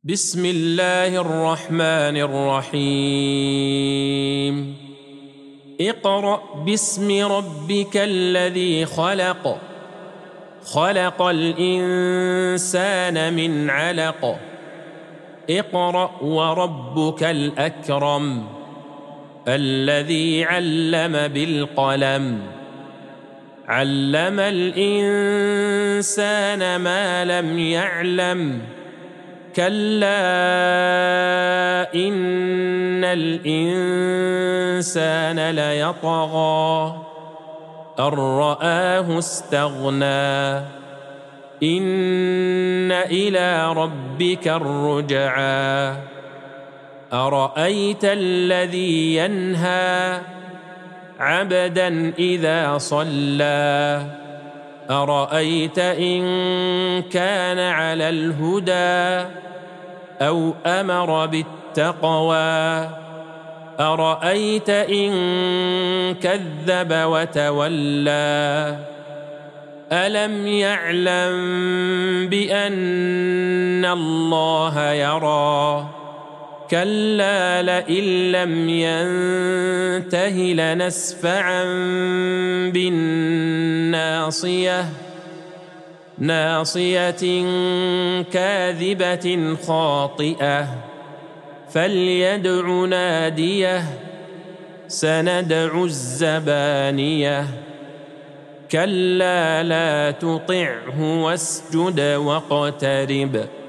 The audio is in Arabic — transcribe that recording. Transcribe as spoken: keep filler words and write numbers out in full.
بسم الله الرحمن الرحيم اقرأ باسم ربك الذي خلق خلق الإنسان من علق اقرأ وربك الأكرم الذي علم بالقلم علم الإنسان ما لم يعلم كلا إن الإنسان ليطغى أن رآه استغنى إن إلى ربك الرجعى أرأيت الذي ينهى عبدا إذا صلى أرأيت إن كان على الهدى أو أمر بالتقوى أرأيت إن كذب وتولى ألم يعلم بأن الله يرى كلا لئن لم ينته لنسفعا بالناصية ناصية كاذبة خاطئة فليدع ناديه سندع الزبانية كلا لا تطعه واسجد واقترب